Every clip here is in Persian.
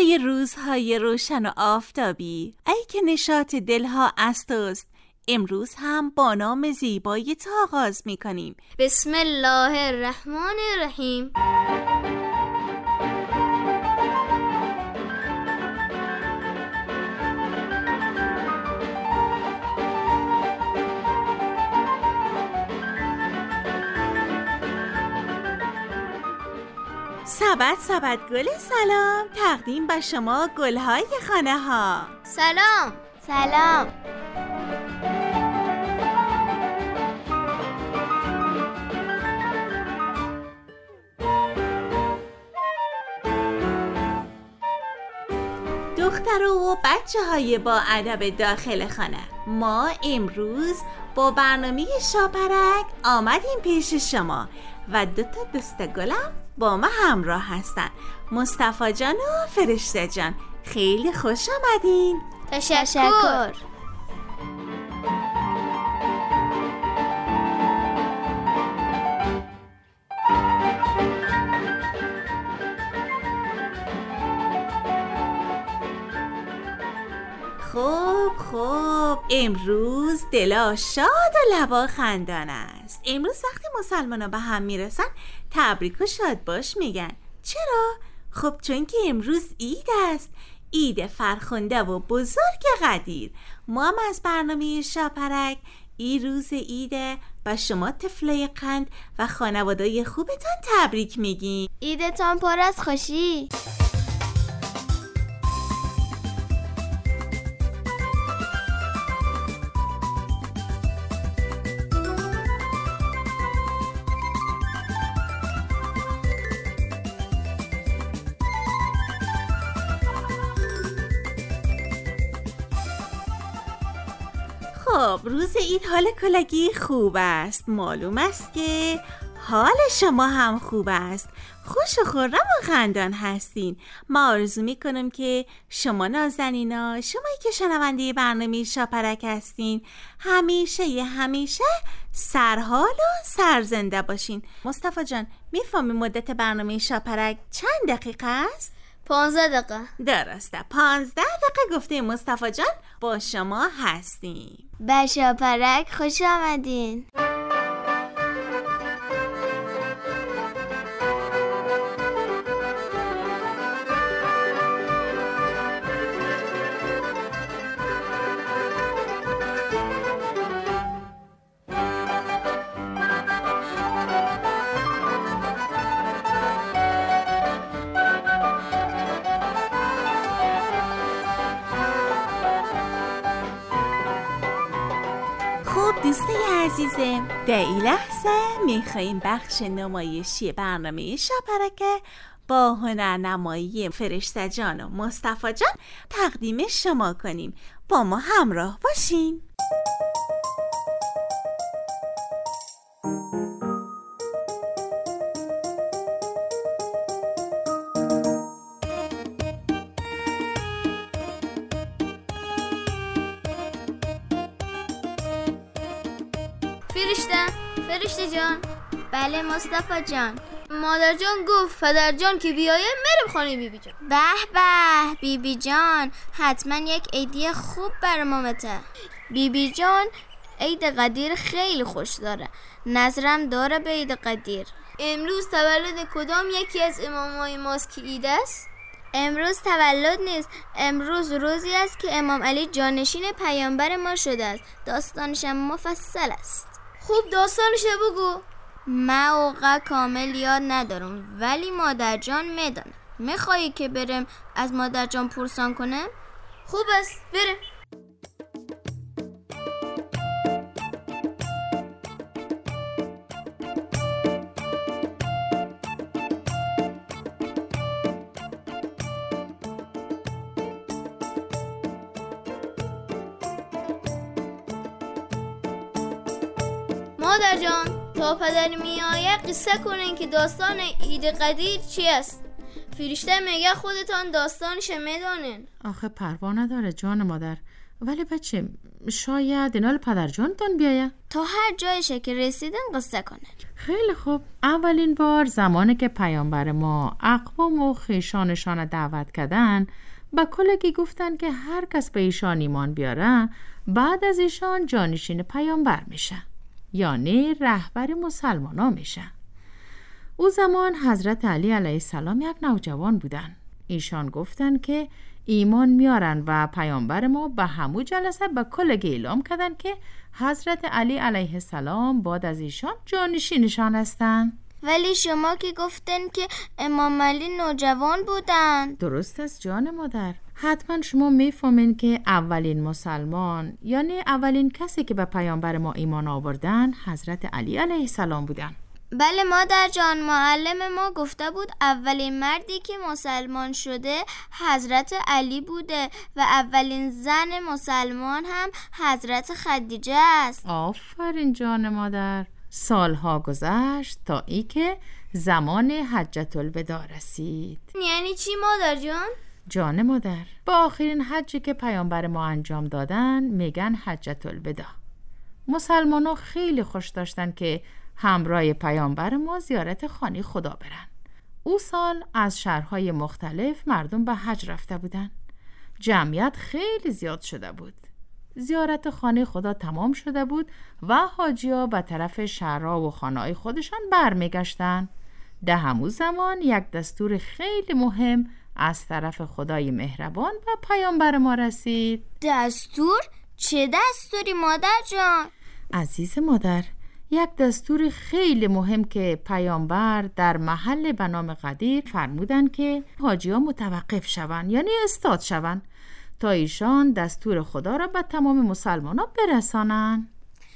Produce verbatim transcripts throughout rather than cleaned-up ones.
برای روزهای روشن و آفتابی، ای که نشاط دلها از توست، امروز هم با نام زیبایی تو آغاز می کنیم. بسم الله الرحمن الرحیم. سبد سبد گل سلام، تقدیم به شما گلهای خانه ها. سلام سلام. دختر و بچه های با ادب داخل خانه، ما امروز با برنامه شاپرک آمدیم پیش شما و دو تا دوست گلم با ما همراه هستن، مصطفی جان و فرشته جان. خیلی خوش آمدین. تشکر. خب خب امروز دلا شاد و لبا خندان است. امروز وقتی مسلمانا به هم میرسن تبریک و شاد باش میگن. چرا؟ خب چون که امروز عید است، عید فرخنده و بزرگ قدیر. ما هم از برنامه شاپرک این روز عیده و شما طفلای قند و خانوادای خوبتان تبریک میگیم. عیدتان پر از خوشی. خب روز عید حال کلگی خوب است. معلوم است که حال شما هم خوب است. خوش و خرم و خندان هستین. ما آرزو میکنم که شما نازنینا، شمایی که شنونده برنامه شاپرک هستین، همیشه یه همیشه سرحال و سرزنده باشین. مصطفی جان میفهمی مدت برنامه شاپرک چند دقیقه است؟ پانزده دقیقه. درسته، پانزده دقیقه گفته مصطفی جان با شما هستیم. به شاپرک خوش آمدین. دوستای عزیزم، در این لحظه میخواییم بخش نمایشی برنامه شاپرک با هنرنمایی فرشته جان و مصطفی جان تقدیم شما کنیم. با ما همراه باشین. فرشته فرشته جان. بله مصطفی جان. مادر جان گفت پدر جان که بیایه میرم خانه بیبی جان. به به بیبی جان، حتما یک عیدی خوب برامته. بیبی جان عید قدیر خیلی خوش داره، نظرم داره به عید قدیر. امروز تولد کدام یکی از امامای ماست که عید است؟ امروز تولد نیست، امروز روزی است که امام علی جانشین پیامبر ما شده است. داستانش مفصل است. خوب داستانش بگو. من اوقع کامل یاد ندارم ولی مادر جان میدانه. میخوایی که برم از مادر جان پرسان کنم؟ خوب است برم. مادر جان تا پدر میآید قصه کنین که داستان عید قدیر چی است؟ فرشته میگه خودتان داستانش میدانین. آخه پروا نداره جان مادر، ولی بچه شاید اینال پدرجانتان بیایه. تا هر جایشه که رسیدن قصه کنه. خیلی خوب. اولین بار زمانی که پیامبر ما اقوام و خویشانشان دعوت کردن، با کلگی گفتن که هر کس به ایشان ایمان بیاره بعد از ایشان جانشین پیامبر میشه، یعنی رهبر مسلمان ها میشه. او زمان حضرت علی علیه السلام یک نوجوان بودن. ایشان گفتن که ایمان میارن و پیامبر ما به همو جلسه به کلگی اعلام کردن که حضرت علی علیه السلام بعد از ایشان جانشینشان هستن. ولی شما که گفتن که امام علی نوجوان بودن. درست است جان مادر. حتما شما میفهمین که اولین مسلمان، یعنی اولین کسی که به پیامبر ما ایمان آوردن حضرت علی علیه السلام بودن. بله مادر جان، معلم ما گفته بود اولین مردی که مسلمان شده حضرت علی بوده و اولین زن مسلمان هم حضرت خدیجه است. آفرین جان مادر. سالها گذشت تا ای که زمان حجت الوداع رسید. یعنی چی مادر جان؟ جان مادر، با آخرین حجی که پیامبر ما انجام دادن میگن حجت الوداع. مسلمان ها خیلی خوش داشتن که همراه پیامبر ما زیارت خانه خدا برن. او سال از شهرهای مختلف مردم به حج رفته بودن. جمعیت خیلی زیاد شده بود. زیارت خانه خدا تمام شده بود و حاجی‌ها به طرف شهرها و خانه‌های خودشان برمیگشتن. ده همون زمان یک دستور خیلی مهم از طرف خدای مهربان و پیامبر ما رسید. دستور؟ چه دستوری مادر جان؟ عزیز مادر، یک دستور خیلی مهم که پیامبر در محل به نام غدیر فرمودن که حاجی‌ها متوقف شوند، یعنی استاد شوند تا ایشان دستور خدا را به تمام مسلمانان برسانن.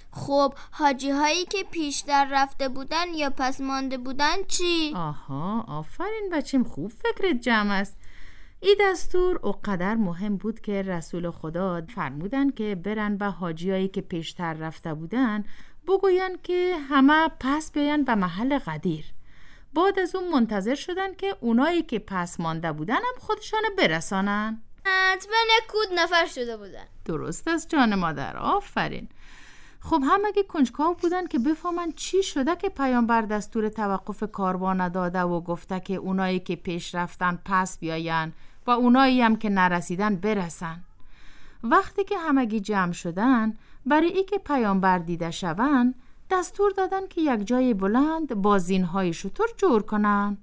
خب حاجی هایی که پیشتر رفته بودن یا پس مانده بودن چی؟ آها، آفرین بچیم، خوب فکرت جمع است. این دستور اونقدر مهم بود که رسول خدا فرمودن که برن به حاجی هایی که پیشتر رفته بودن بگوین که همه پس بیان به محل غدیر. بعد از اون منتظر شدن که اونایی که پس مانده بودن هم خودشان برسانن. حتما یک کود نفر شده بودن. درست است جان مادر، آفرین. خب همگی کنجکاو بودن که بفهمن چی شده که پیامبر دستور توقف کاروان داده و گفته که اونایی که پیش رفتن پس بیاین و اونایی هم که نرسیدن برسن. وقتی که همگی جمع شدن برای ای که پیامبر دیده شون، دستور دادن که یک جای بلند با زینهای شتر جور کنن.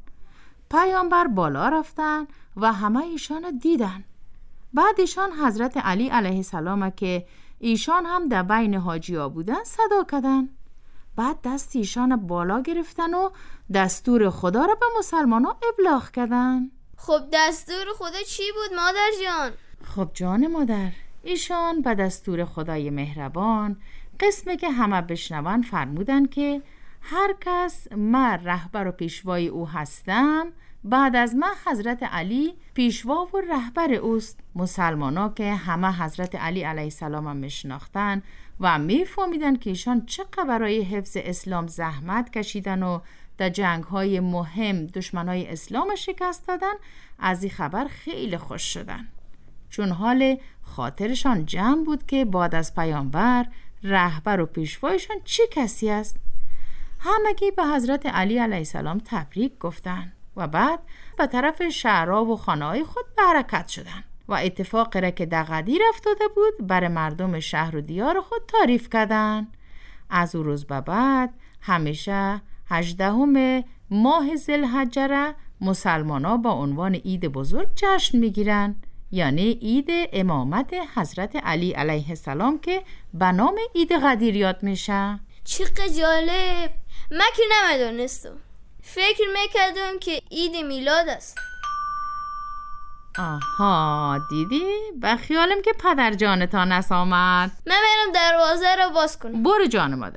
پیامبر بالا رفتن و همه ایشان دیدن. بعد ایشان حضرت علی علیه السلام که ایشان هم در بین حاجی ها بودن صدا کردن. بعد دست ایشان بالا گرفتن و دستور خدا را به مسلمان ها ابلاغ کردن. خب دستور خدا چی بود مادر جان؟ خب جان مادر، ایشان به دستور خدای مهربان قسمی که همه بشنون فرمودن که هر کس من رهبر و پیشوای او هستم، بعد از من حضرت علی پیشوا و رهبر اوست. مسلمان ها که همه حضرت علی علیه السلام هم میشناختن و میفهمیدن که ایشان چقدر برای حفظ اسلام زحمت کشیدن و در جنگ های مهم دشمن های اسلام شکست دادن، از این خبر خیلی خوش شدن، چون حال خاطرشان جمع بود که بعد از پیامبر رهبر و پیشوایشان چه کسی است. همگی به حضرت علی علیه السلام تبریک گفتن و بعد به طرف شهرها و خانه‌های خود به حرکت شدن و اتفاقی را که در غدیر افتاده بود برای مردم شهر و دیار خود تعریف کردن. از اون روز به بعد همیشه هجدهم ماه ذوالحجه را مسلمان‌ها با عنوان عید بزرگ جشن میگیرن، یعنی عید امامت حضرت علی علیه السلام که به نام عید غدیر یاد میشه. چقدر جالب، من که نمیدونستم، فکر میکردم که عید میلاد است. آها دیدی؟ به خیالم که پدر جانتان نس آمد. من میرم دروازه رو باز کنم. برو جان مادر.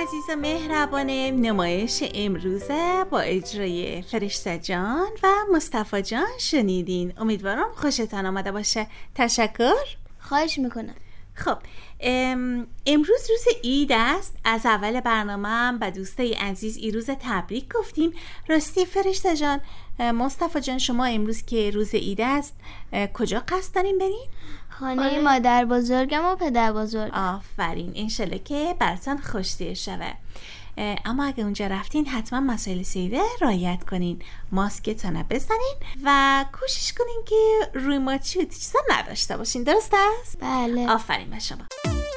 عزیز مهربانم، نمایش امروزه با اجرای فرشته جان و مصطفی جان شنیدین. امیدوارم خوشتان آمده باشه. تشکر. خواهش میکنم. خب امروز روز عید است. از اول برنامه به دوستای عزیز ایروز تبریک گفتیم. راستی فرشته جان، مصطفی جان، شما امروز که روز عید است کجا قصد دارین برین؟ خانه مادر بزرگم و پدر بزرگ. آفرین، انشالله که براتون خوشتیر شوه. اما اگه اونجا رفتین حتما مسائل سیده رعایت کنین، ماسکتون بزنین و کوشش کنین که روی ماچی و چیزا نداشته باشین. درست است؟ بله. آفرین به شما.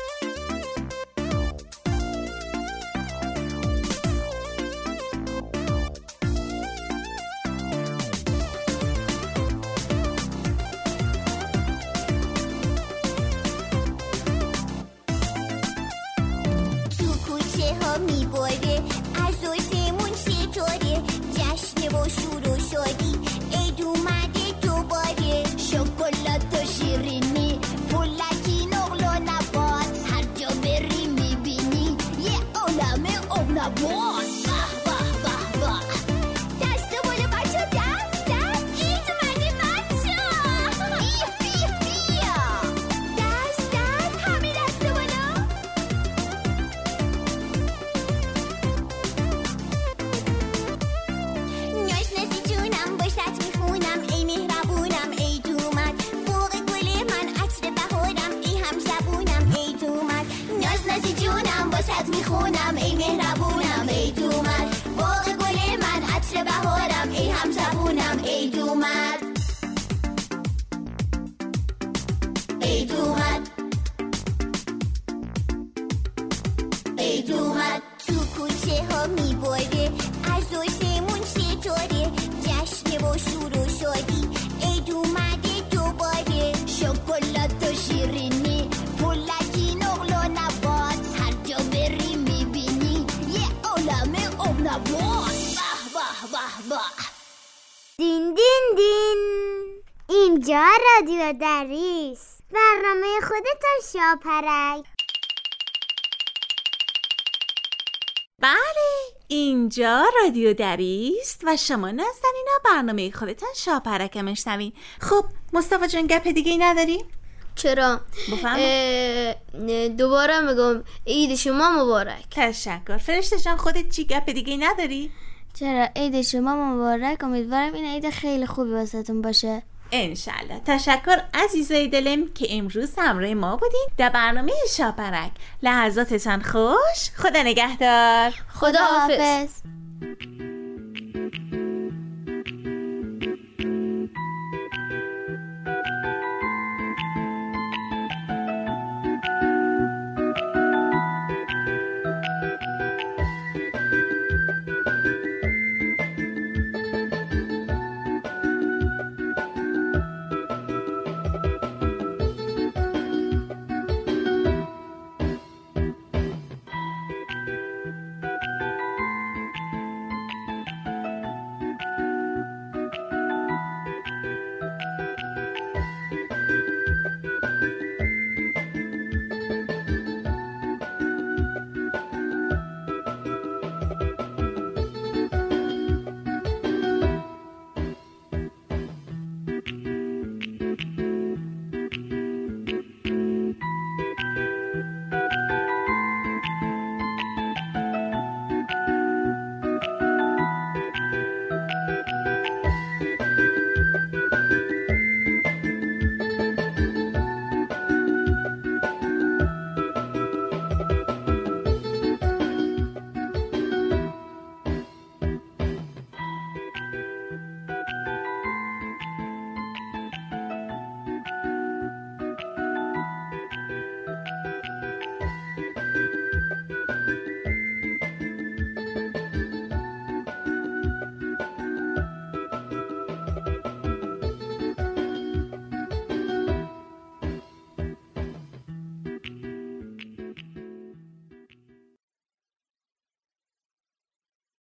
میخونم ای مهربونم ای دومد، باغ گل من عطر بهارم ای هم زبونم ای دومد، ای دومد ای دومد. تو کوچه ها میباره از آسمون ستاره، جشن و شور و شادی ای دومده دوباره، شکلات و شیرینی پلکی نقل و نبات، هر جا بری میبینی یه عالمه آب نبات. به به به به. دین دین دین، اینجا رادیو دریس، برنامه خودتان شاپرک. بله، اینجا رادیو دریست و شما نازنینا برنامه خودتان شاپرک میشنوین. خب مصطفی جان، گپ دیگه ای نداری؟ چرا؟ دوباره میگم عید شما مبارک. تشکر. فرشته جان، خودت چی گپ دیگه ای نداری؟ چرا؟ عید شما مبارک. امیدوارم این عید خیلی خوبی واسهتون باشه. انشالله. تشکر عزیزای دلم که امروز همراه ما بودین در برنامه شاپرک. لحظاتتان خوش. خدا نگهدار. خدا حافظ.